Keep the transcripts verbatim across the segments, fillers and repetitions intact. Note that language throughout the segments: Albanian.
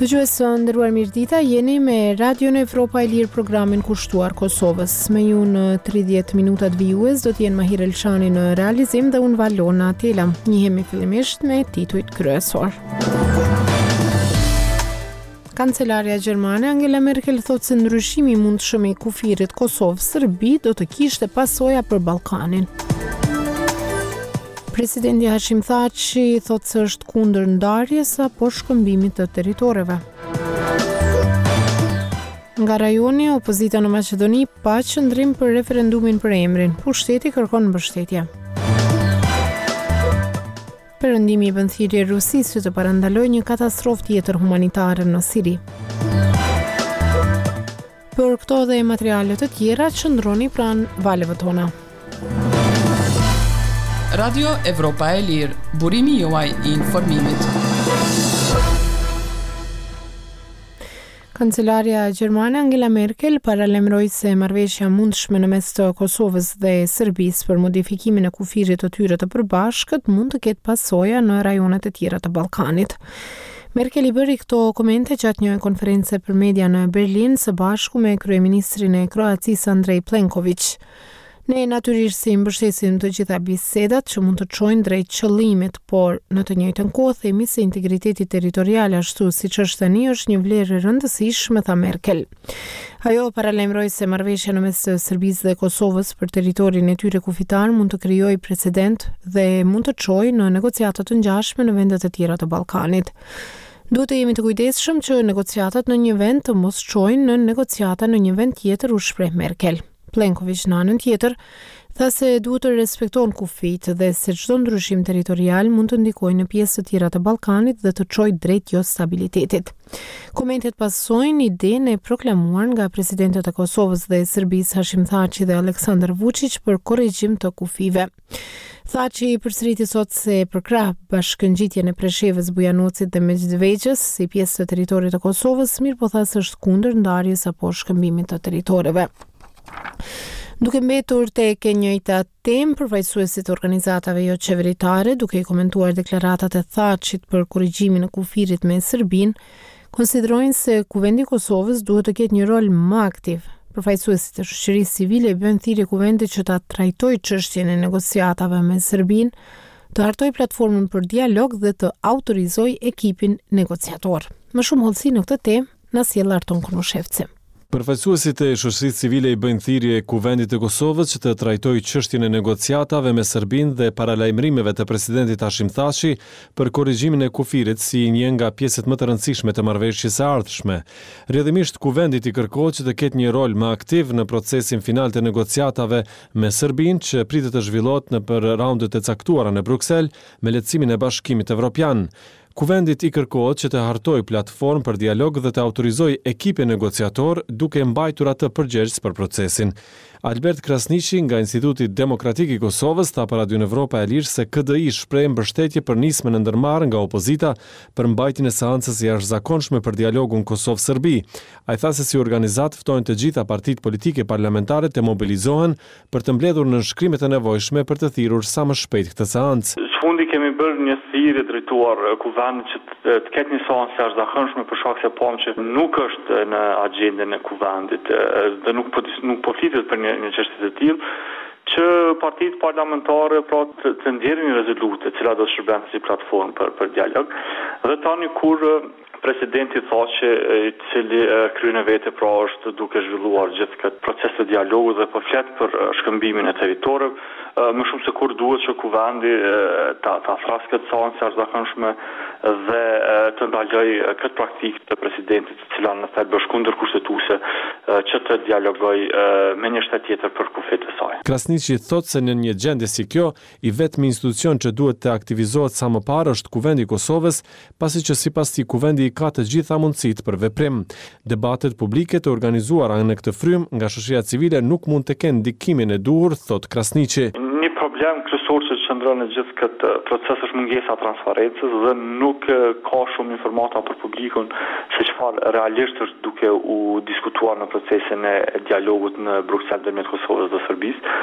Dëgjues së nderuar mirëdita, jeni me Radion Evropa e Lirë, programin kushtuar Kosovës. Me ju në tridhjetë minutat vijues do t'jenë Mahir Elshani në realizim dhe unë Valona Tela. Njihemi fillimisht me titujt kryesor. Kancelarja gjermane Angela Merkel thotë se ndryshimi i mundshëm i kufirit Kosovë-Serbi do të kishte pasoja për Ballkanin. Presidenti Hashim Thaçi thotë se është kundër ndarjes apo shkëmbimit të territoreve. Nga rajoni, opozita në Maqedoni pa qëndrim për referendumin për emrin. Pushteti kërkon mbështetje. Perëndimi i bën thirrje Rusisë që të parandalojë një katastrofë tjetër humanitare në Siri. Për këto dhe materiale të tjera qëndroni pranë valeve tona. Radio Evropa e Lirë, burimi juaj i informimit. Kancelarja gjermane Angela Merkel paralajmëroi se marrëveshja mundshme në mes të Kosovës dhe Serbisë për modifikimin e kufirit të tyre të përbashkët mund të ketë pasoja në rajonet e tjera të Ballkanit. Merkel i bëri këto komente gjatë një konference për media në Berlin së bashku me kryeministrin e Kroacisë Andrej Plenković. Ne natyrisht si mbështesim të gjitha bisedat që mund të çojnë drejt qëllimit, por në të njëjtën kohë themi se integriteti territorial ashtu siç është tani është një vlerë e rëndësishme, tha Merkel. Ajo paralajmëroi se marrëveshja në mes të Serbisë dhe Kosovës për territorin e tyre kufitar mund të krijojë precedent dhe mund të çojë në negociata të ngjashme në vendet e tjera të Ballkanit. Duhet të jemi të kujdesshëm që negociatat në një vend të mos çojnë në negociata në një vend tjetër, u shpreh Merkel. Plenković në anën tjetër tha se duhet të respektohen kufijt dhe se çdo ndryshim territorial mund të ndikojë në pjesë të tjera të Ballkanit dhe të çojë drejt jo stabilitetit. Komentet pasojnë idenë e proklamuar nga presidentët e Kosovës dhe Serbisë Hashim Thaçi dhe Aleksandar Vučić për korrigjim të kufive. Thaçi përsëriti sot se për krah bashkëngjitjen e Preshevës, Bujanocit dhe Medvedgjës si pjesë të territorit të Kosovës, mirë po tha se është kundër ndarjes apo shkëmbimit të territoreve. Duke mbetur tek e njëjta temë, përfaqësuesit e organizatave jo qeveritare, duke i komentuar deklaratat e Thaçit për korrigjimin e kufirit me Serbinë, konsiderojnë se kuvendi i Kosovës duhet të ketë një rol më aktiv. Përfaqësuesit e shoqërisë civile bën thirrje kuvendit që ta trajtojë çështjen e negociatave me Serbinë, të hartojë platformën për dialog dhe të autorizojë ekipin negociator. Më shumë hollësi në këtë temë na sjell Arton Kunushevci. Përfaqësuesit e shoqërisë civile i bëjnë thirrje kuvendit të Kosovës që të trajtojë çështjen e negociatave me Serbinë dhe paralajmërimeve të presidentit Hashim Thaçi për korrigjimin e kufirit si një nga pjesët më të rëndësishme të marrëveshjes së ardhshme. Rrjedhimisht kuvendit i kërkohet që të ketë një rol më aktiv në procesin final të negociatave me Serbinë që pritet të zhvillohet nëpër raundet e caktuara në Bruksel me lehtësimin e Bashkimit Evropian. Kuvendit i kërkohet që të hartojë platformë për dialog dhe të autorizojë ekipin negociator duke mbajtur atë përgjegjës për procesin. Albert Krasniqi nga Instituti Demokratik i Kosovës tha për Radion Evropa e Lirë se K D I shpreh mbështetje për nismën e ndërmarrë nga opozita për mbajtjen e seancës së jashtëzakonshme për dialogun Kosovë-Serbi. Ai tha se si organizat ftojnë të gjitha partitë politike parlamentare të mobilizohen për të mbledhur nënshkrimet e nevojshme për të thirrur sa më shpejt këtë seancë. Fundi kemi bërë një thirrje drejtuar kuvendit që të, të ketë një seancë së jashtëzakonshme për shkak se pam që nuk është në agjendën e kuvendit dhe nuk po nuk po flitet për një, një çështje të tillë, që partitë parlamentare pra të, të nxjerrin një rezolutë e cila do të shërbejë si platformë për për dialog. Dhe tani kur presidenti tha që i cili kryen e vete pra është duke zhvilluar gjithë këtë proces të dialogut dhe po flet për shkëmbimin e territoreve, më shumë se kur duhet që kuvendi ta ta thrasë këtë seancë së jashtëzakonshme dhe të ndalojë këtë praktikë të presidentit, e cila në fakt është kundër kushtetuese, që të dialogojë me një shtet tjetër për kufit e saj. Krasniqi thotë se në një gjendje si kjo, i vetmi institucion që duhet të aktivizohet sa më parë është Kuvendi i Kosovës, pasi që sipas tij kuvendi ka të gjitha mundësitë për veprim. Debatet publike të organizuara në këtë frym nga shoqëria civile nuk mund të kenë ndikimin e duhur, thot Krasniqi. Një problem kryesor që përqendron në gjithë këtë proces është mungesa e transparencës dhe nuk ka shumë informata për publikun se çfarë realisht është duke u diskutuar në procesin e dialogut në Bruksel ndërmjet Kosovës dhe Serbisë.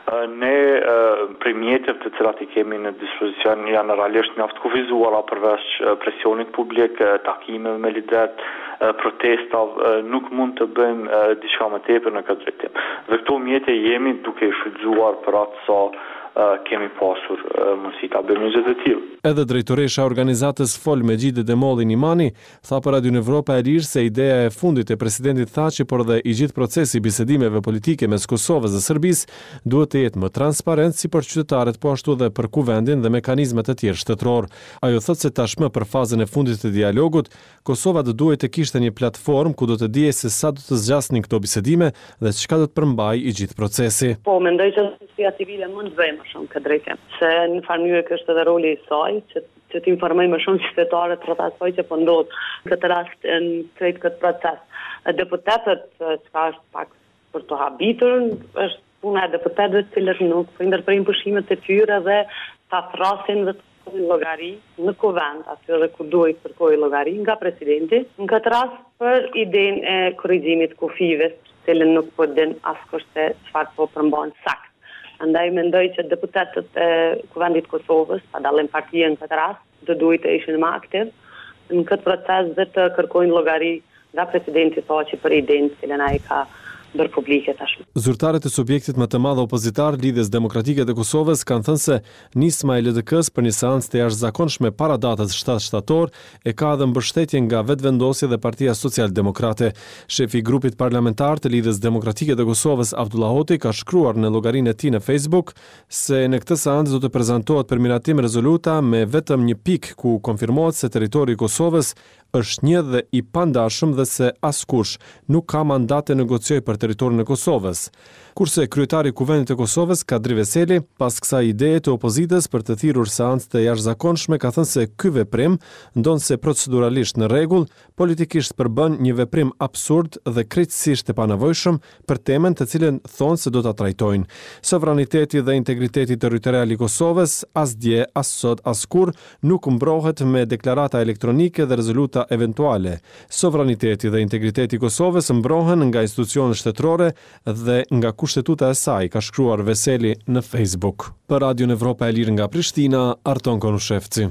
Ne prej mjeteve të cilat i kemi në dispozicion janë realisht mjaft kufizuara përveç presionit publik, takimeve me lidet, protestav, nuk mund të bëjmë diçka më tepër në këtë drejtim. Dhe këto mjete jemi duke i shfrytzuar për atë sa kemi pasur mundësi ta bëjmë gjë të tillë. Edhe drejtoresha e organizatës Fol me Gjide Demolli Nimani tha për Radio Evropa e Lirë se ideja e fundit e presidentit Thaçi, por dhe i gjithë procesi i bisedimeve politike mes Kosovës dhe Serbisë duhet të jetë më transparent si për qytetarët, po ashtu dhe për kuvendin dhe mekanizmat e tjerë shtetëror. Ajo thotë se tashmë për fazën e fundit të dialogut, Kosova do duhet të kishte një platformë ku do të dijej se sa do të zgjasnin këto bisedime dhe çka do të përmbajë i gjithë procesi. Po, mendoj që società civile mund të bëjë më shumë këtë drejtim. Se në farë mënyrë kështë edhe roli i saj, që, që të informoj më shumë qytetarët rreth asaj që po ndodh në këtë rast në krejt këtë proces. Deputetët, çka është pak për të habitur, është puna e deputetëve të cilët nuk po ndërprejnë pushimet e tyre dhe ta thrasin dhe të kërkojnë llogari në kuvend, aty edhe ku duhet të kërkojë llogari nga presidenti. Në këtë rast për idenë e korrigjimit të kufive, të cilën nuk po din askush se çfarë po përmban sakt. Andaj mendoj që deputetët e Kuvendit Kosovës, pa dallim partie në këtë rast, do duhet të ishin më aktiv në këtë proces dhe të kërkojnë llogari nga presidenti Thaçi për idenë që cilën ai ka bërë publike tashmë. Zyrtarët e subjektit më të madh opozitar Lidhjes Demokratike të Kosovës kanë thënë se nisma e L D K-s për një seancë të jashtëzakonshme para datës shtatë shtator e ka edhe mbështetje nga Vetëvendosja dhe Partia Social-Demokrate. Shefi i grupit parlamentar të Lidhjes Demokratike të Kosovës, Abdullah Hoti, ka shkruar në llogarinë e tij në Facebook se në këtë seancë do të prezantohet për miratim rezoluta me vetëm një pikë ku konfirmohet se territori i Kosovës është një dhe i pandashëm dhe se askush nuk ka mandat të negociojë për territorin e Kosovës. Kurse kryetari i Kuvendit të Kosovës, Kadri Veseli, pas kësaj ideje të opozitës për të thirrur seancë të jashtëzakonshme, ka thënë se ky veprim ndonse proceduralisht në rregull, politikisht përbën një veprim absurd dhe krejtësisht e panevojshëm për temën të cilën thonë se do ta trajtojnë. Sovraniteti dhe integriteti territorial i Kosovës asdje, as sot, as kur nuk mbrohet me deklarata elektronike dhe rezoluta eventuale. Sovraniteti dhe integriteti i Kosovës mbrohen nga institucionet shtetërore dhe nga kushtetuta e saj, ka shkruar Veseli në Facebook. Për Radio Evropa e Lirë nga Prishtina, Arton Konushevci.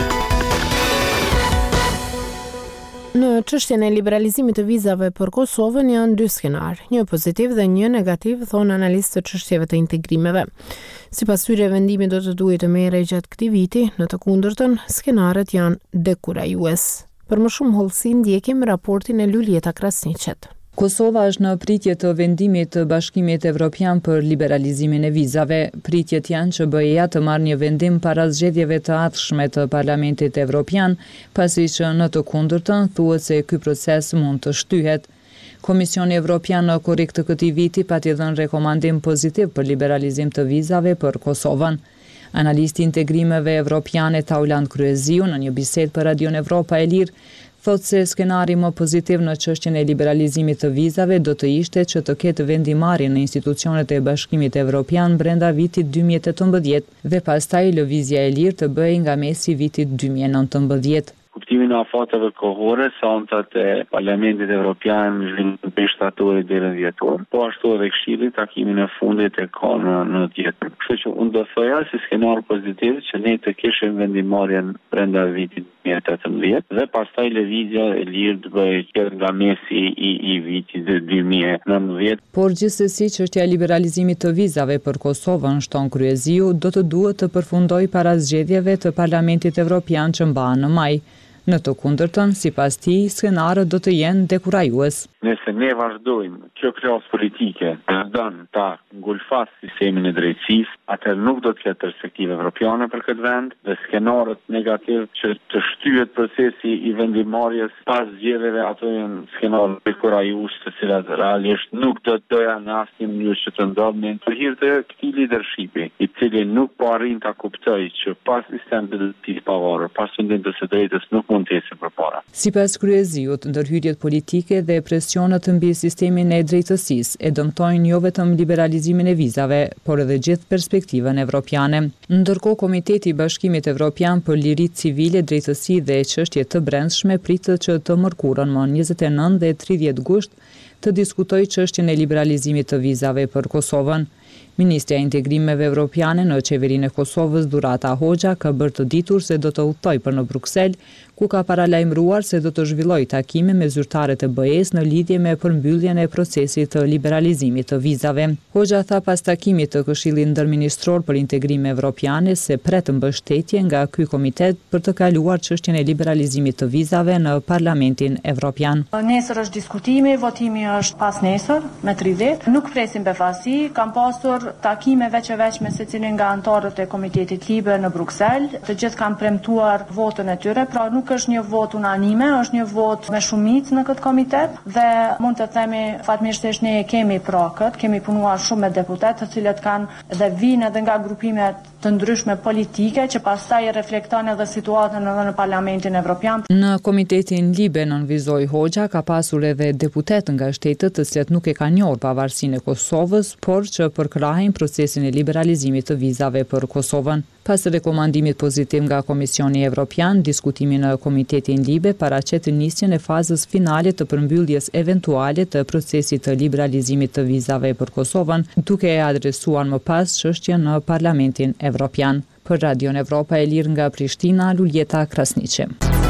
Në çështjen e liberalizimit të vizave për Kosovën janë dy skenar, një pozitiv dhe një negativ, thonë analistë të çështjeve të integrimeve. Sipas tyre, vendimi do të duhet të merrej gjatë këtij viti, në të kundërtën, skenarët janë dekurajues. Për më shumë hollësi ndjekim raportin e Luljeta Krasniqet. Kosova është në pritje të vendimit të Bashkimit Evropian për liberalizimin e vizave. Pritjet janë që B E A të marrë një vendim para zgjedhjeve të ardhshme të Parlamentit Evropian, pasi që në të kundërtën thuhet se ky proces mund të shtyhet. Komisioni Evropian në korrik të këtij viti pati dhënë rekomandim pozitiv për liberalizim të vizave për Kosovën. Analisti integrimeve evropiane Tauland Kryeziu në një bisedë për Radio Evropa e Lirë thotë se skenari më pozitiv në çështjen e liberalizimit të vizave do të ishte që të ketë vendimarrje në institucionet e Bashkimit Evropian brenda vitit dy mijë e tetëmbëdhjetë dhe pastaj lëvizja e lirë të bëhej nga mesi i vitit dy mijë e nëntëmbëdhjetë. Kuptimin e afateve kohore, seancat e Parlamentit Evropian në prej shtatorit deri në dhjetor, po ashtu edhe Këshilli takimin e fundit e ka në në dhjetor. Kështu që unë do thoja si skenar pozitiv që ne të kishim vendimarrjen brenda vitit dy mijë e tetëmbëdhjetë dhe pastaj lëvizja e lirë të bëhej nga mesi i, i vitit dy mijë e nëntëmbëdhjetë. Por gjithsesi çështja e liberalizimit të vizave për Kosovën, shton Kryeziu, do të duhet të përfundojë para zgjedhjeve të Parlamentit Evropian që mbahen në maj. Në të kundërtën, sipas tij, skenarët do të jenë dekurajues. Nëse ne vazhdojmë kjo klasë politike të dënë ta ngulfas sistemin e drejtësisë, atëherë nuk do të ketë perspektive evropiane për këtë vend dhe skenarët negativ që të shtyhet procesi i vendimarrjes pas zgjedhjeve, ato janë skenarë dekurajues të cilat realisht nuk do të doja në asnjë mënyrë që të ndodhin në hir të këtij leadershipi, i cili nuk po arrin ta kuptojë që pas sistemit të drejtësisë pavarur, pas fundit të së drejtës nuk mund të ecë përpara. Sipas kryeziut, ndërhyrjet politike dhe presionet mbi sistemin e drejtësisë e dëmtojnë jo vetëm liberalizimin e vizave, por edhe gjithë perspektivën evropiane. Ndërkohë, Komiteti i Bashkimit Evropian për Liritë Civile, Drejtësi dhe Çështje të Brendshme pritet që të mërkurën më njëzet e nëntë dhe tridhjetë gusht të diskutojë çështjen e liberalizimit të vizave për Kosovën. Ministrja e Integrimeve Evropiane në qeverinë e Kosovës, Durata Hoxha, ka bërë të ditur se do të udhtoj për në Bruksel, ku ka paralajmëruar se do të zhvillojë takime me zyrtarët e B E-s në lidhje me përmbylljen e procesit të liberalizimit të vizave. Hoxha tha pas takimit të Këshillit Ndërministror për Integrim Evropiane se pret mbështetje nga ky komitet për të kaluar çështjen e liberalizimit të vizave në Parlamentin Evropian. Nesër është diskutimi, votimi është pas nesër me tridhjetë. Nuk presim befasi, kam pasur takime veç e veç me secilin nga anëtarët e Komitetit Libe në Bruksel. Të gjithë kanë premtuar votën e tyre, pra nuk është një vot unanime, është një vot me shumicë në këtë komitet dhe mund të themi fatmirësisht ne kemi pra këtë, kemi punuar shumë me deputet të cilët kanë dhe vinë edhe nga grupimet të ndryshme politike që pastaj reflektojnë edhe situatën edhe në Parlamentin Evropian. Në Komitetin Libe, nënvizoi Hoxha, ka pasur edhe deputet nga shtetet të cilët nuk e kanë njohur pavarësinë e Kosovës, por që përkrahin procesin e liberalizimit të vizave për Kosovën. Pas rekomandimit pozitiv nga Komisioni Evropian, diskutimi në Komitetin Libe paraqet nisjen e fazës finale të përmbylljes eventuale të procesit të liberalizimit të vizave për Kosovën, duke e adresuar më pas çështjen në Parlamentin Evropian. Për Radion Evropa e Lirë nga Prishtina, Luljeta Krasniqi.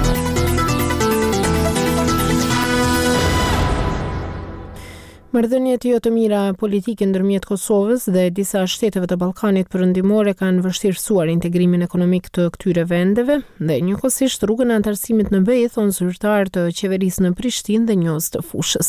Marrëdhëniet jo të mira politike ndërmjet Kosovës dhe disa shteteve të Ballkanit Perëndimore kanë vështirësuar integrimin ekonomik të këtyre vendeve dhe njëkohësisht rrugën e antarësimit në B E, thonë zyrtar të qeverisë në Prishtinë dhe njohës të fushës.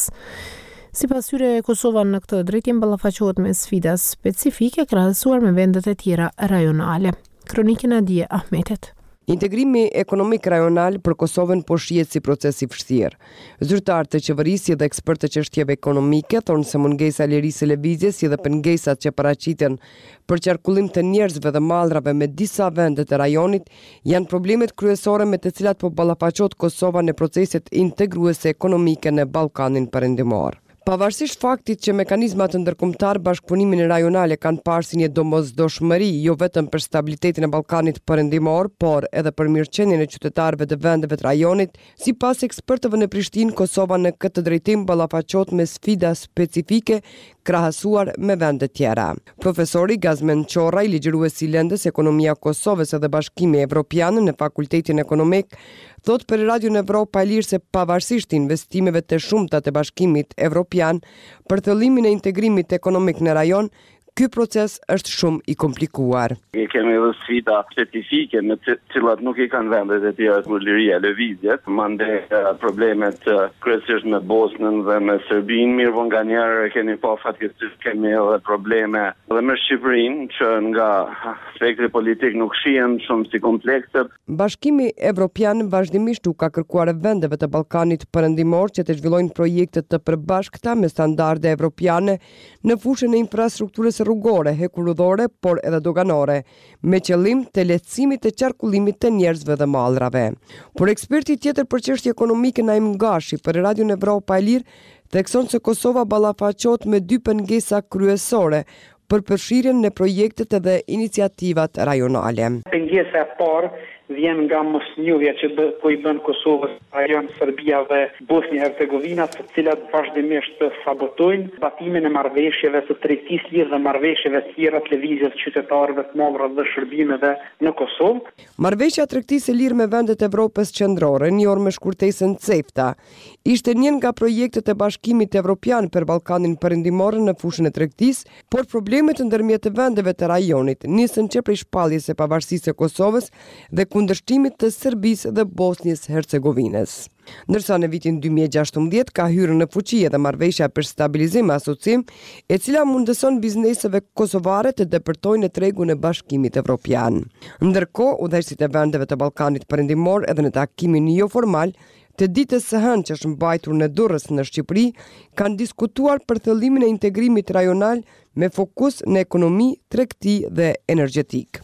Sipas tyre, Kosova në këtë drejtim ballafaqohet me sfida specifike krahasuar me vendet e tjera rajonale. Kronikën e Adie Ahmetit. Integrimi ekonomik rajonal për Kosovën po shihet si proces i vështirë. Zyrtarët të qeverisë dhe ekspertë të çështjeve ekonomike thonë se mungesa e lirisë së lëvizjes si dhe pengesat që paraqiten për qarkullim të njerëzve dhe mallrave me disa vende të rajonit janë problemet kryesore me të cilat po ballafaqohet Kosova në proceset integruese ekonomike në Ballkanin Perëndimor. Pavarësisht faktit që mekanizmat ndërkombëtar bashkëpunimin rajonale kanë parë si një domosdoshmëri jo vetëm për stabilitetin e Ballkanit Perëndimor, por edhe për mirëqenien e qytetarëve të vendeve të rajonit, sipas ekspertëve në Prishtinë, Kosova në këtë drejtim ballafaqohet me sfida specifike krahasuar me vende tjera. Profesori Gazmen Qorraj, ligjëruesi i lëndës Ekonomia e Kosovës dhe Bashkimi Evropian në Fakultetin Ekonomik, thot për Radion Evropa e Lirë se pavarësisht investimeve të shumta të Bashkimit Evropian për thëllimin e integrimit ekonomik në rajon, ky proces është shumë i komplikuar. Ne kemi edhe sfida specifike me të cilat nuk i kanë vendet e tjera për liria lëvizjes, mande problemet kryesisht me Bosnën dhe me Serbinë, mirë po nga njerë kemi pa fatkeqësisht kemi edhe probleme dhe me Shqipërinë që nga aspekti politik nuk shihen shumë si komplekse. Bashkimi Evropian vazhdimisht u ka kërkuar vendeve të Ballkanit Perëndimor që të zhvillojnë projekte të përbashkëta me standarde evropiane në fushën e infrastrukturës rrugore, hekurudhore, por edhe doganore, me qëllim të lehtësimit të qarkullimit të njerëzve dhe mallrave. Por eksperti tjetër për çështje ekonomike Naim Gashi për Radion Evropa e Lirë thekson se Kosova ballafaqohet me dy pengesa kryesore për përfshirjen në projektet dhe iniciativat rajonale. Pengesa e parë vjen nga mosnjohja që bë, po i bën Kosovës, rajon Serbia dhe Bosnia-Hercegovina, të cilat vazhdimisht sabotojnë batimin e marrëveshjeve së tregtisë lirë dhe marrëveshjeve tjera të lëvizjes qytetarëve të mallrave dhe shërbimeve në Kosovë. Marrëveshja tregtisë lirë me vendet e Evropës qendrore, njohur me shkurtesën CEFTA, ishte një nga projektet e Bashkimit Evropian për Ballkanin Perëndimor në fushën e tregtisë, por problemet ndërmjet vendeve të rajonit nisën që prej shpalljes së pavarësisë së Kosovës dhe kundërshtimit të Serbisë dhe Bosnjës Hercegovinës. Ndërsa në vitin dy mijë e gjashtëmbëdhjetë ka hyrë në fuqi edhe marrëveshja për stabilizim e asocim, e cila mundëson bizneseve kosovare të depërtojnë në tregun e Bashkimit Evropian. Ndërkohë, udhëheqësit e vendeve të Ballkanit Perëndimor edhe në takimin jo formal të ditës së hënë që është mbajtur në Durrës në Shqipëri, kanë diskutuar për thëllimin e integrimit rajonal me fokus në ekonomi, tregti dhe energjetik.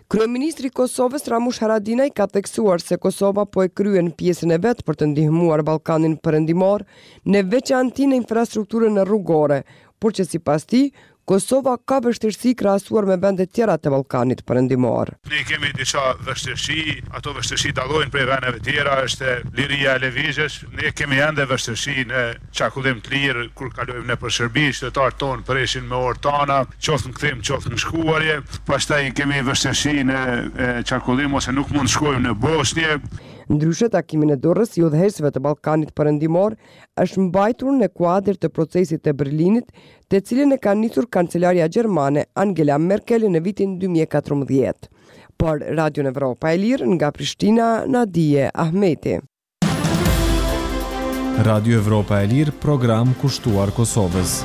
Kryeministri i Kosovës Ramush Haradinaj ka theksuar se Kosova po e kryen pjesën e vet për të ndihmuar Ballkanin Perëndimor në veçantë në infrastrukturën rrugore, por që sipas tij Kosova ka vështirësi krahasuar me vendet tjera të Ballkanit Perëndimor. Ne kemi disa vështirësi, ato vështirësi dallojnë prej vendeve tjera, është liria e lëvizjes. Ne kemi ende vështirësi në çarkullim të lirë kur kalojmë nëpër Shërbi, qytetarët tonë preshin me orë tona, qoftë në kthim, qoftë në shkuarje. Pastaj kemi vështirësi në çarkullim ose nuk mund të shkojmë në Bosnjë. Ndryshe, takimin e dorës i udhëheqësve të Ballkanit Perëndimor është mbajtur në kuadër të procesit të Berlinit, të cilin e ka nisur kancelaria gjermane Angela Merkel në vitin dy mijë e katërmbëdhjetë. Por Radio Evropa e Lirë nga Prishtina, Nadije Ahmeti. Radio Evropa e Lirë, program kushtuar Kosovës.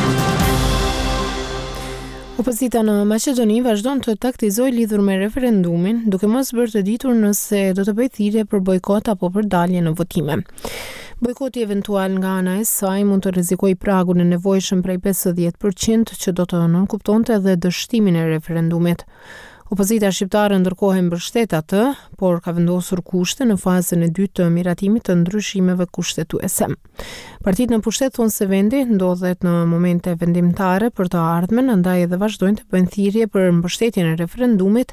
Opozita në Maqedoni vazhdon të taktizojë lidhur me referendumin, duke mos bërë të ditur nëse do të bëjë thirrje për bojkot apo për dalje në votime. Bojkoti eventual nga ana e saj mund të rrezikojë pragun e nevojshëm prej pesëdhjetë përqind që do të nënkuptonte edhe dështimin e referendumit. Opozita shqiptare ndërkohë mbështet atë, por ka vendosur kushte në fazën e dytë të miratimit të ndryshimeve kushtetuese. Partitë në pushtet thonë se vendi ndodhet në momente vendimtare për të ardhmen, andaj edhe vazhdojnë të bëjnë thirrje për mbështetjen e referendumit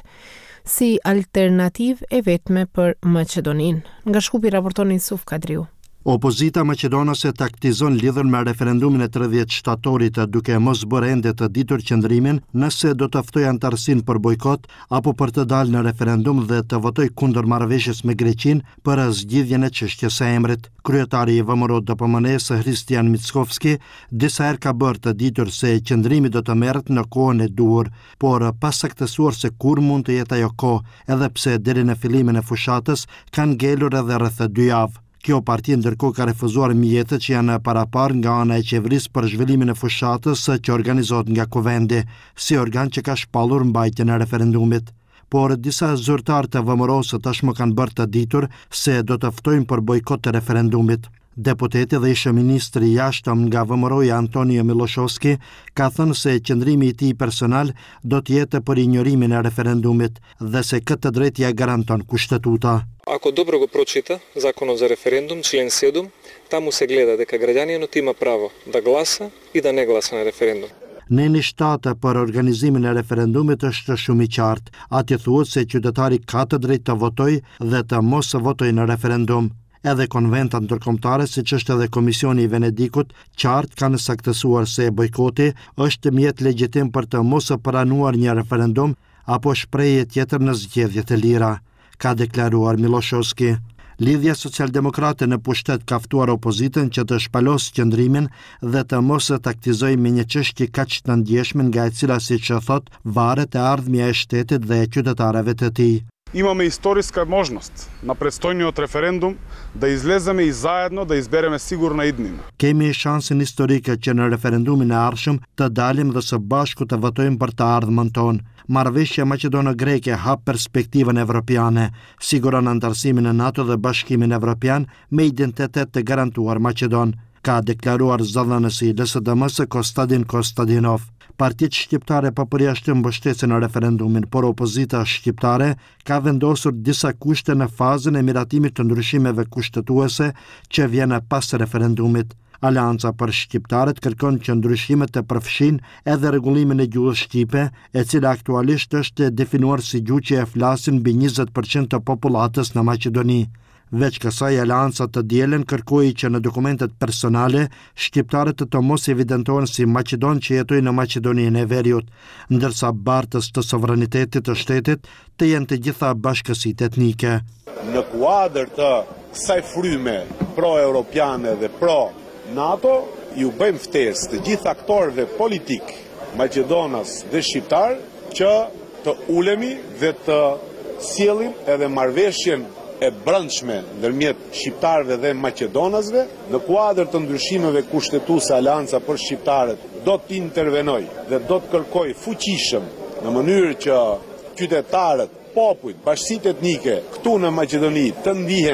si alternativë e vetme për Maqedoninë. Nga Shkupi raporton Yusuf Kadriu. Opozita maqedonase taktizon lidhur me referendumin e tridhjetë shtatorit, duke mos bërë ende të ditur qëndrimin nëse do të ftojë antarësinë për bojkot apo për të dalë në referendum dhe të votojë kundër marrëveshjes me Greqinë për zgjidhjen e çështjes së emrit. Kryetari i V M R O D P M N-s Hristijan Mickovski disa herë ka bërë të ditur se qëndrimi do të merret në kohën e duhur, por pa saktësuar se kur mund të jetë ajo kohë, edhe pse deri në fillimin e fushatës kanë ngelur edhe rreth dy javë. Kjo parti ndërkohë ka refuzuar mjetet që janë paraparë nga ana e qeverisë për zhvillimin e fushatës që organizohet nga Kuvendi, si organ që ka shpallur mbajtjen e referendumit. Por disa zyrtarë të V M R O-s tashmë kanë bërë të ditur se do të ftojnë për bojkot të referendumit. Deputeti dhe ish ministri i jashtëm nga V M R O-ja Antonio Miloshovski ka thënë se qëndrimi i tij personal do të jetë për injorimin e referendumit dhe se këtë drejtë ja garanton kushtetuta. Ако добро го прочита Законот за референдум, член седум, таму се гледа дека граѓанинот има право да гласа и да не гласа на референдум. Neni shtatë për organizimin e referendumit është shumë i qartë. Atje thuhet se qytetari ka të drejtë të votojë dhe të mos votojë në referendum. Edhe konventat ndërkombëtare, siç është edhe Komisioni i Venedikut, qartë kanë saktësuar se bojkoti është mjet legjitim për të mos pranuar një referendum apo shprehje tjetër në zgjedhjet e lira, ka deklaruar Miloshovski. Lidhja Socialdemokrate në pushtet ka ftuar opozitën që të shpalosë qëndrimin dhe të mos e taktizojë me një çështje kaq të ndjeshme nga e cila, siç e thot, varet e ardhmja e shtetit dhe e qytetarëve të tij. Имаме историска можност на предстојниот референдум да излеземе и заедно да избереме сигурна иднина. Kemi shansin historik që në referendumin e ardhshëm të dalim dhe së bashku të votojmë për të ardhmen tonë. Marrëveshja maqedono-greke hap perspektivën evropiane, siguron antarësimin në NATO dhe Bashkimin Evropian me identitet të garantuar Maqedon, ka deklaruar zëdhënësi i L S D M-s Kostadin Kostadinov. Partitë shqiptare pa përjashtim mbështesin në referendumin, por opozita shqiptare ka vendosur disa kushte në fazën e miratimit të ndryshimeve kushtetuese që vjen pas referendumit. Alianca për shqiptarët kërkon që ndryshimet të përfshin edhe rregullimin e gjuhës shqipe, e cila aktualisht është definuar si gjuhë që e flasin mbi njëzet përqind të popullatës në Maqedoni. Veç kësaj, alianca të dielën kërkoi që në dokumentet personale shqiptarët të mos evidentohen si maqedon që jetojnë në Maqedoninë e Veriut, ndërsa bartës të sovranitetit të shtetit të jenë të gjitha bashkësitë etnike. Në kuadër të kësaj fryme pro-europiane dhe pro-NATO, ju bëjmë ftesë të gjithë aktorëve politik, maqedonas dhe shqiptar, që të ulemi dhe të sjellim edhe marrëveshjen e brendshme ndërmjet shqiptarëve dhe maqedonasve. Në kuadër të ndryshimeve kushtetuese, Alianca për shqiptarët do të intervenojë dhe do të kërkojë fuqishëm në mënyrë që qytetarët, popujt, bashkësitë etnike këtu në Maqedoni të ndihen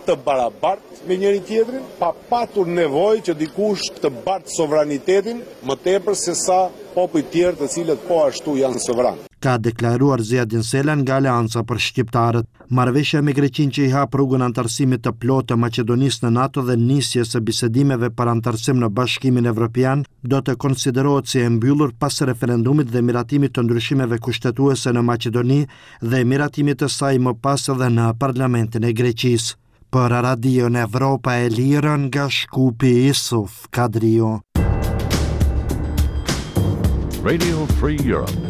të barabartë me njëri tjetrin, pa patur nevojë që dikush të bartë sovranitetin më tepër se sa popujt tjerë të cilët po ashtu janë sovran. Ka deklaruar Zedin Selan nga Aleanca për Shqiptarët. Marrëveshja me Greqinë që i hap rrugën antarësimit të plotë të Maqedonisë në NATO dhe nisjes së bisedimeve për antarësim në Bashkimin Evropian do të konsiderohet si e mbyllur pas referendumit dhe miratimit të ndryshimeve kushtetuese në Maqedoni dhe miratimit të saj më pas edhe në parlamentin e Greqisë. Për Radion Evropa e Lirë nga Shkupi Isuf Kadrio. Radio Free Europe.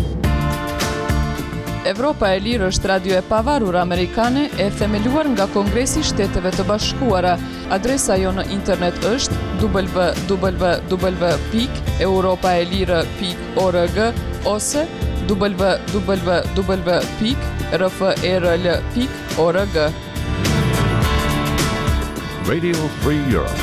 Evropa e Lirë është radio e pavarur amerikane e themeluar nga Kongresi i Shteteve të Bashkuara. Adresa jo në internet është w w w pikë europaelire pikë org ose w w w pikë r f e r l pikë org. Radio Free Europe.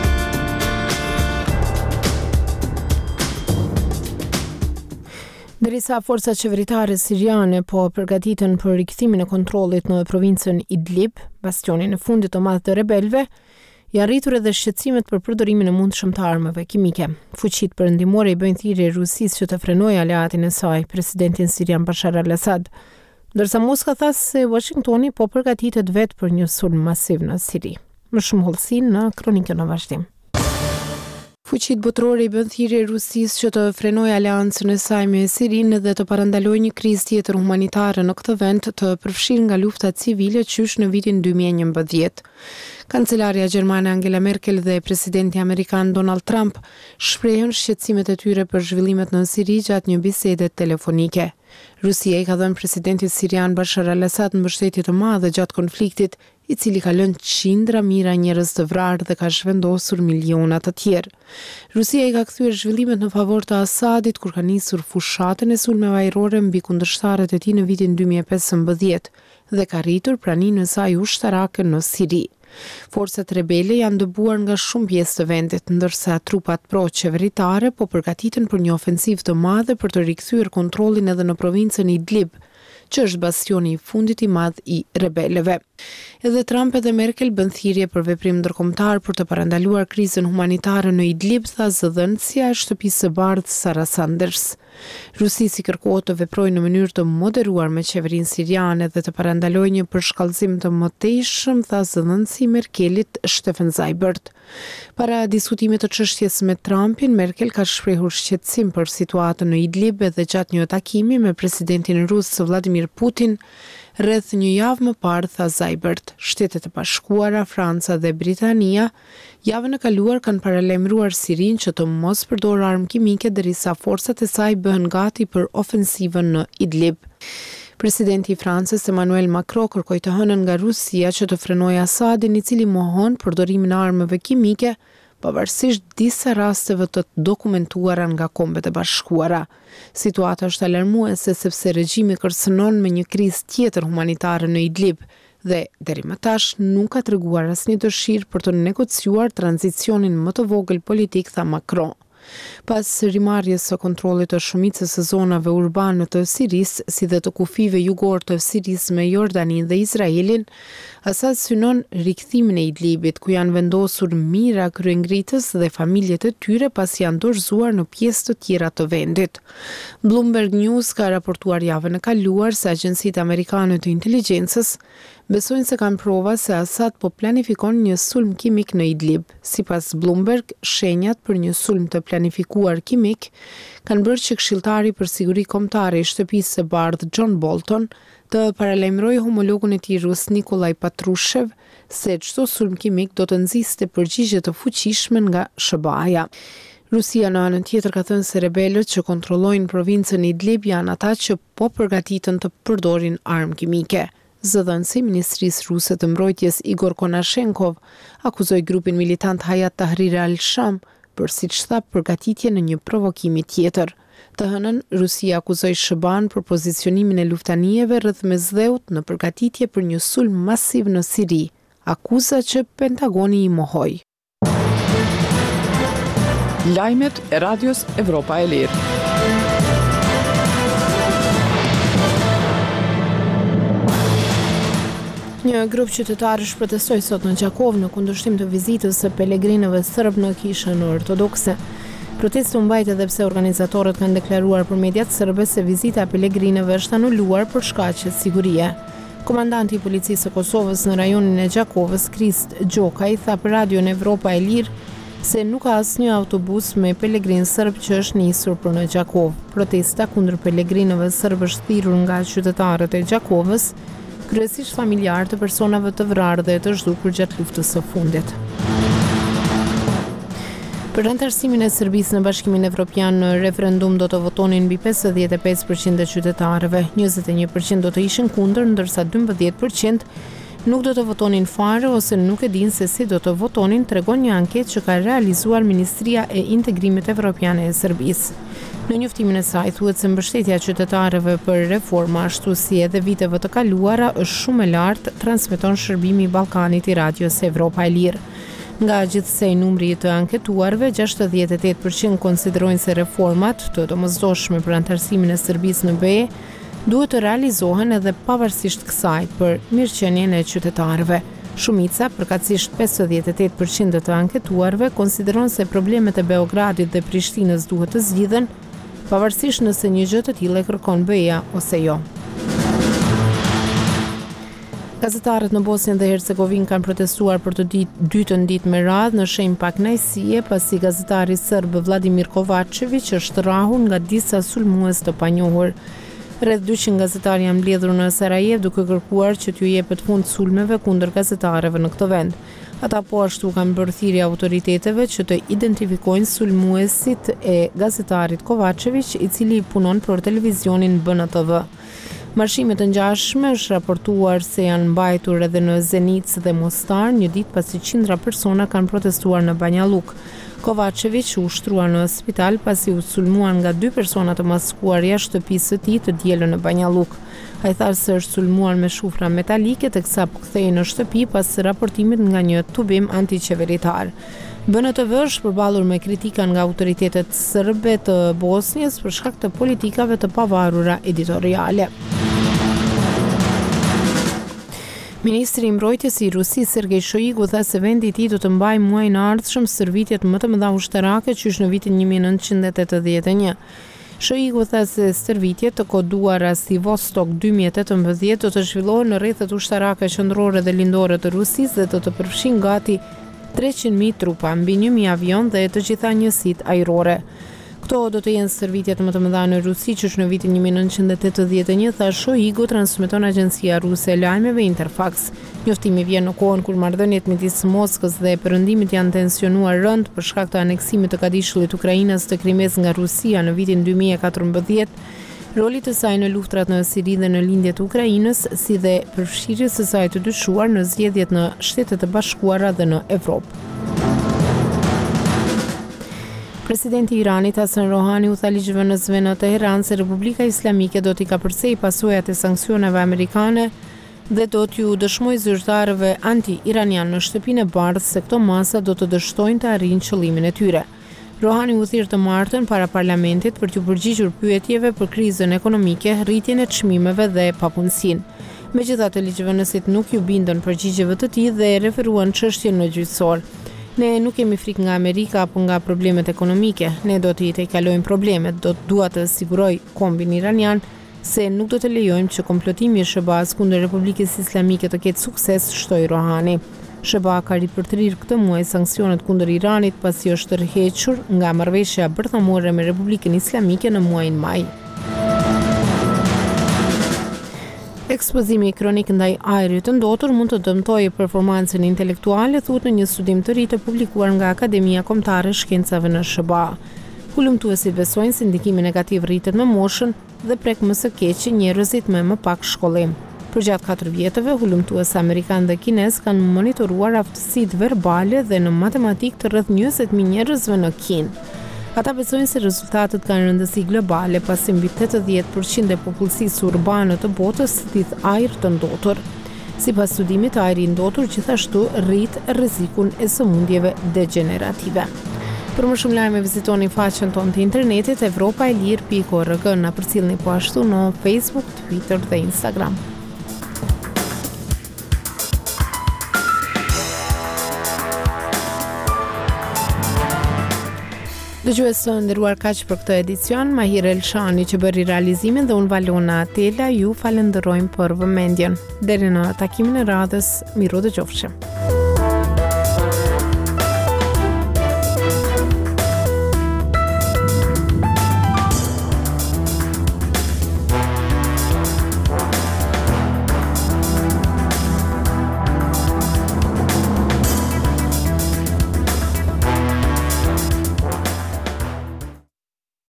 Derisa forcat qeveritare siriane po përgatiten për rikthimin e kontrollit në provincën Idlib, bastionin e fundit të madh të rebelëve, janë rritur edhe shqetësimet për përdorimin e mundshëm të armëve kimike. Fuqitë perëndimore i bëjnë thirrje Rusisë që të frenojë aleatin e saj, presidentin sirian Bashar al-Assad, ndërsa Moska tha se Washingtoni po përgatitet vetë për një sulm masiv në Siri. Më shumë hollësi në kronikën në vazhdim. Fuqitë botërore i bën thirrje Rusisë që të frenojë aleancën e saj me Sirinë dhe të parandalojë një krizë tjetër humanitare në këtë vend të përfshirë nga lufta civile qysh në vitin dy mijë e njëmbëdhjetë. Kancelaria gjermane Angela Merkel dhe presidenti amerikan Donald Trump shprehën shqetësimet e tyre për zhvillimet në Siri gjatë një bisede telefonike. Rusia i ka dhënë presidentit sirian Bashar al-Assad mbështetje të madhe gjatë konfliktit, i cili ka lënë qindra mijëra njerëz të vrarë dhe ka zhvendosur miliona të tjerë. Rusia i ka kthyer zhvillimet në favor të Assadit kur ka nisur fushatën e sulmeve ajrore mbi kundërshtarët e tij në vitin dy mijë e pesëmbëdhjetë dhe ka rritur praninë e saj ushtarake në Siri. Forcat rebele janë dëbuar nga shumë pjesë të vendit, ndërsa trupat pro-qeveritare po përgatiten për një ofensivë të madhe për të rikthyer kontrollin edhe në provincën Idlib, që është bastioni i fundit i madh i rebelëve. Edhe Trump edhe Merkel bën thirrje për veprim ndërkombëtar për të parandaluar krizën humanitare në Idlib, tha zëdhënësja e shtëpisë së bardhë Sarah Sanders. Rusisi kërkohet të veprojë në mënyrë të moderuar me qeverinë siriane dhe të parandalojë një përshkallëzim të mëtejshëm, tha zëdhënësi i Merkelit Stefan Seibert. Para diskutimit të çështjes me Trumpin, Merkel ka shprehur shqetësim për situatën në Idlib edhe gjatë një takimi me presidentin rus Vladimir Putin. Rreth një javë më parë, tha Seibert, Shtetet e Bashkuara, Franca dhe Britania javën e kaluar kanë paralajmëruar Sirinë që të mos përdorë armë kimike derisa forcat e saj bëhen gati për ofensivën në Idlib. Presidenti i Francës Emmanuel Macron kërkoi të hënën nga Rusia që të frenojë Assadin, i cili mohon përdorimin e armëve kimike, pavarësisht disa rasteve të dokumentuara nga Kombet e Bashkuara. Situata është alarmuese sepse regjimi kërcënon me një krizë tjetër humanitare në Idlib dhe deri më tash nuk ka treguar asnjë dëshirë për të negociuar tranzicionin më të vogël politik, tha Macron. Pas rimarrjes së kontrollit të shumicës së zonave urbane të Sirisë, si dhe të kufive jugor të Sirisë me Jordaninë dhe Izraelin, Assad synon rikthimin e Idlibit, ku janë vendosur mijëra kryengritës dhe familjet e tyre pasi janë dorëzuar në pjesë të tjera të vendit. Bloomberg News ka raportuar javën e kaluar se agjencitë amerikane të inteligjencës besojnë se kanë prova se Assad po planifikon një sulm kimik në Idlib. Sipas Bloomberg, shenjat për një sulm të planifikuar kimik kanë bërë që këshilltari për siguri kombëtare i shtëpisë së bardhë John Bolton të paralajmërojë homologun e tij rus Nikolaj Patrushev se çdo sulm kimik do të nxiste përgjigje të fuqishme nga S B A-ja. Rusia në anën tjetër ka thënë se rebelët që kontrollojnë provincën Idlib janë ata që po përgatiten të përdorin armë kimike. Zëdhënësi i Ministrisë Ruse të Mbrojtjes Igor Konashenkov akuzoi grupin militant Hayat Tahrir al-Sham për, siç tha, përgatitje në një provokimi tjetër. Të hënën, Rusia akuzoi S B A-n për pozicionimin e luftanijeve rreth mesdheut në përgatitje për një sulm masiv në Siri, akuza që Pentagoni i mohoi. Lajmet e Radios Evropa e Lirë. Një grup qytetarësh protestoi sot në Gjakov në kundërshtim të vizitës së pelegrinëve serb në kishën ortodokse. Protesti u mbajt edhe pse organizatorët kanë deklaruar për mediat serbe se vizita e pelegrinëve është anuluar për shkaqe sigurie. Komandanti i policisë së Kosovës në rajonin e Gjakovës, Krist Gjokaj, tha për radion Evropa e Lirë se nuk ka asnjë autobus me pelegrin serb që është nisur për në Gjakov. Protesta kundër pelegrinëve serb është thirrur nga qytetarët e Gjakovës, kryesisht familjarë të personave të vrarë dhe të zhdukur gjatë luftës së fundit. Për antarësimin e Serbisë në Bashkimin Evropian në referendum do të votonin mbi pesëdhjetë e pesë përqind e qytetarëve, njëzet e një përqind do të ishin kundër, ndërsa dymbëdhjetë përqind nuk do të votonin fare ose nuk e dinë se si do të votonin, tregon një anketë që ka realizuar Ministria e Integrimit Evropiane e Serbisë. Në njoftimin e saj thuhet se mbështetja e qytetarëve për reforma ashtu si edhe viteve të kaluara është shumë e lartë, transmeton shërbimi i Ballkanit i Radios Evropa e Lirë. Nga gjithsej numri të anketuarve, gjashtëdhjetë e tetë përqind konsiderojnë se reformat të domosdoshme për antarësimin e Serbisë në B E duhet të realizohen edhe pavarësisht kësaj për mirëqenien e qytetarëve. Shumica, përkatësisht pesëdhjetë e tetë përqind të anketuarve, konsideron se problemet e Beogradit dhe Prishtinës duhet të zgjidhen, pavarësisht nëse një gjë të tillë e kërkon B E-ja ose jo. Gazetarët në Bosnjën dhe Hercegovinë kanë protestuar për të ditë dytën ditë me radhë në shenjë pakënaqësie pasi gazetari serb Vladimir Kovačević është rrahur nga disa sulmues të panjohur. Rreth dyqind gazetarë janë mbledhur në Sarajevo duke kërkuar që t'ju jepet fund sulmeve kundër gazetarëve në këtë vend. Ata po ashtu kanë bërë thirrje autoriteteve që të identifikojnë sulmuesit e gazetarit Kovačević, i cili punon për televizionin B N T V. Marshime të ngjashme është raportuar se janë mbajtur edhe në Zenicë dhe Mostar, një ditë pasi qindra persona kanë protestuar në Banjaluk. Kovačević u ushtruar në spital pasi u sulmuan nga dy persona të maskuar jashtë shtëpisë së tij të dielën në Banjaluk. Ai tha se është sulmuar me shufra metalike teksa kthehej në shtëpi pas raportimit nga një tubim antiqeveritar. B N T V është përballur me kritika nga autoritetet serbe të Bosnjës për shkak të politikave të pavarura editoriale. Ministri i mbrojtjes i Rusisë Sergej Shoigu tha se vendi i tij do të mbajë muajin e ardhshëm shërbitjet më të mëdha ushtarake qysh në vitin një mijë e nëntëqind e tetëdhjetë e një. Shoigu tha se stërvitjet të koduara si Vostok dy mijë e tetëmbëdhjetë do të zhvillohen në rrethet ushtarake qendrore dhe lindore të Rusisë dhe do të përfshin gati treqind mijë trupa, mbi një mijë avion dhe të gjitha njësitë ajrore. Këto do të jenë stërvitjet më të mëdha në Rusi, që në vitin një mijë e nëntëqind e tetëdhjetë e një, tha Shoigu, transmeton agjencia ruse e lajmeve Interfax. Njoftimi vjen në kohën kur marrëdhëniet midis Moskës dhe Perëndimit janë tensionuar rënd për shkak të aneksimit të kadishullit Ukrainës të Krimes nga Rusia në vitin dy mijë e katërmbëdhjetë, rolit të saj në luftrat në Siri dhe në lindjet e Ukrainës, si dhe përfshirjes së saj të dyshuar në zgjedhjet në Shtetet e Bashkuara dhe në Evropë. Presidenti i Iranit Hasan Rohani u tha ligjeve në zve në Teheran se Republika Islamike do t'i kapërcej pasojat e sanksioneve amerikane dhe do t'ju dëshmoj zyrtarëve anti-iranian në shtëpinë e bardhë se këto masa do të dështojnë të arrijnë qëllimin e tyre. Rohani u thirr të martën para parlamentit për t'u përgjigjur pyetjeve për krizën ekonomike, rritjen e çmimeve dhe papunësinë. Megjithatë, ligjvënësit nuk ju bindën përgjigjeve të tij dhe referuan çështjen në gjyqësor. Ne nuk kemi frikë nga Amerika apo nga problemet ekonomike. Ne do t'i tejkalojmë problemet, do dua të siguroj kombin iranian se nuk do të lejojmë që komplotimi i Shebas kundër Republikës Islamike të ketë sukses, shtoi Rohani. Sheba ka ripërtrir këtë muaj sanksionet kundër Iranit pasi është tërhequr nga marrëveshja bërthamore me Republikën Islamike në muajin maj. Ekspozimi kronik ndaj ajrit të ndotur mund të dëmtojë performancën intelektuale, thuhet në një studim të ri të publikuar nga Akademia Kombëtare e Shkencave në S B A. Hulumtuesit besojnë se ndikimi negativ rritet me moshën dhe prek më së keqi njerëzit me më pak shkollim. Përgjatë katër vjetëve, hulumtues amerikan dhe kinez kanë monitoruar aftësitë verbale dhe në matematikë të rreth njëzet mijë njerëzve në Kinë. Ata besojnë se rezultatet kanë rëndësi globale pasi mbi tetëdhjetë përqind e popullsisë urbane të botës thith ajër të ndotur. Sipas studimit, ajri i ndotur gjithashtu rrit rrezikun e sëmundjeve degenerative. Për më shumë lajme vizitoni faqen tonë të internetit evropa e lirë pikë org, na përcjellni po ashtu në Facebook, Twitter dhe Instagram. Dëgjues të nderuar, kaq për këtë edicion. Mahir Elshani që bëri realizimin dhe unë Valona Atela ju falenderojmë për vëmendjen. Deri në takimin e radhës, miru dëgjofshim.